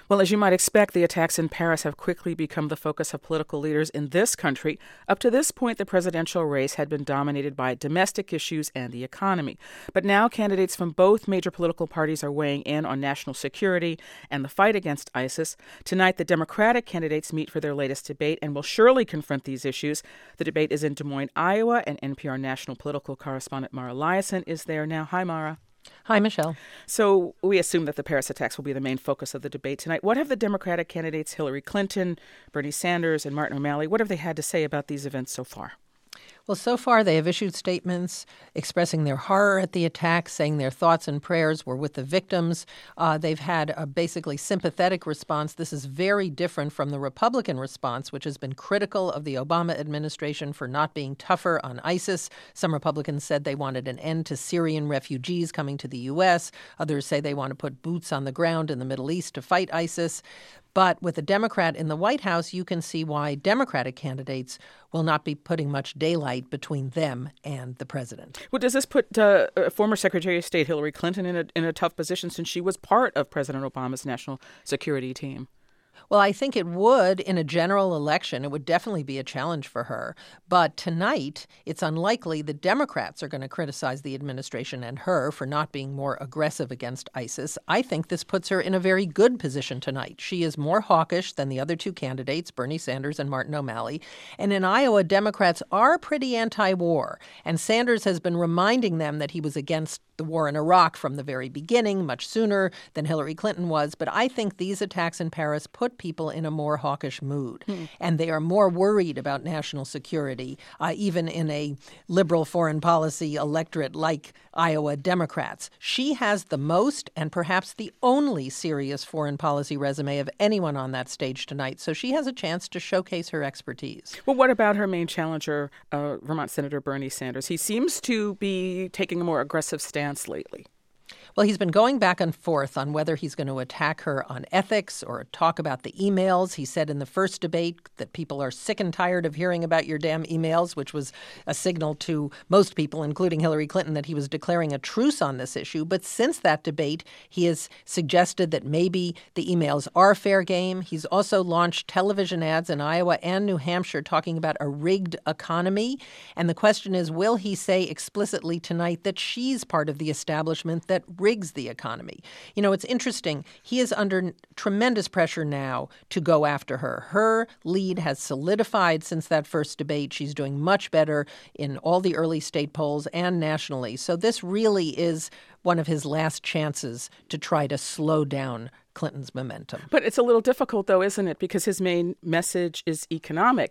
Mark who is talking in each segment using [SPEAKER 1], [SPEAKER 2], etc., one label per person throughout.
[SPEAKER 1] Well, as you might expect, the attacks in Paris have quickly become the focus of political leaders in this country. Up to this point, the presidential race had been dominated by domestic issues and the economy. But now candidates from both major political parties are weighing in on national security and the fight against ISIS. Tonight, the Democratic candidates meet for their latest debate and will surely confront these issues. The debate is in Des Moines, Iowa, and NPR national political correspondent Mara Liasson is there now. Hi, Mara.
[SPEAKER 2] Hi, Michelle.
[SPEAKER 1] So we assume that the Paris attacks will be the main focus of the debate tonight. What have the Democratic candidates Hillary Clinton, Bernie Sanders, and Martin O'Malley, what have they had to say about these events so far?
[SPEAKER 2] Well, so far they have issued statements expressing their horror at the attack, saying their thoughts and prayers were with the victims. They've had a basically sympathetic response. This is very different from the Republican response, which has been critical of the Obama administration for not being tougher on ISIS. Some Republicans said they wanted an end to Syrian refugees coming to the U.S. Others say they want to put boots on the ground in the Middle East to fight ISIS. But with a Democrat in the White House, you can see why Democratic candidates will not be putting much daylight between them and the president.
[SPEAKER 1] Well, does this put former Secretary of State Hillary Clinton in a tough position since she was part of President Obama's national security team?
[SPEAKER 2] Well, I think it would in a general election. It would definitely be a challenge for her. But tonight, it's unlikely the Democrats are going to criticize the administration and her for not being more aggressive against ISIS. I think this puts her in a very good position tonight. She is more hawkish than the other two candidates, Bernie Sanders and Martin O'Malley. And in Iowa, Democrats are pretty anti-war. And Sanders has been reminding them that he was against the war in Iraq from the very beginning, much sooner than Hillary Clinton was. But I think these attacks in Paris put people in a more hawkish mood. And they are more worried about national security, even in a liberal foreign policy electorate like Iowa Democrats. She has the most and perhaps the only serious foreign policy resume of anyone on that stage tonight. So she has a chance to showcase her expertise.
[SPEAKER 1] Well, what about her main challenger, Vermont Senator Bernie Sanders? He seems to be taking a more aggressive stance lately.
[SPEAKER 2] Well, he's been going back and forth on whether he's going to attack her on ethics or talk about the emails. He said in the first debate that people are sick and tired of hearing about your damn emails, which was a signal to most people, including Hillary Clinton, that he was declaring a truce on this issue. But since that debate, he has suggested that maybe the emails are fair game. He's also launched television ads in Iowa and New Hampshire talking about a rigged economy. And the question is, will he say explicitly tonight that she's part of the establishment that rigs the economy? You know, it's interesting. He is under tremendous pressure now to go after her. Her lead has solidified since that first debate. She's doing much better in all the early state polls and nationally. So this really is one of his last chances to try to slow down Clinton's momentum.
[SPEAKER 1] But it's a little difficult, though, isn't it? Because his main message is economic.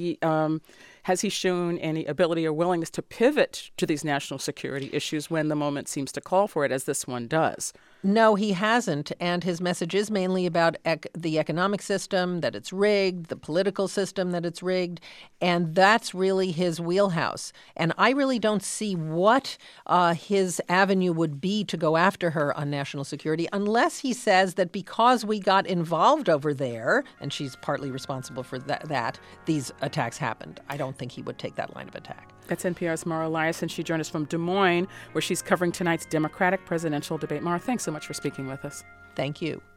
[SPEAKER 1] Has he shown any ability or willingness to pivot to these national security issues when the moment seems to call for it, as this one does?
[SPEAKER 2] No, he hasn't. And his message is mainly about the economic system, that it's rigged, the political system, that it's rigged. And that's really his wheelhouse. And I really don't see what his avenue would be to go after her on national security unless he says that because we got involved over there, and she's partly responsible for that these attacks happened. I don't think he would take that line of attack.
[SPEAKER 1] That's NPR's Mara Liasson. She joined us from Des Moines, where she's covering tonight's Democratic presidential debate. Mara, thanks so much for speaking with us.
[SPEAKER 2] Thank you.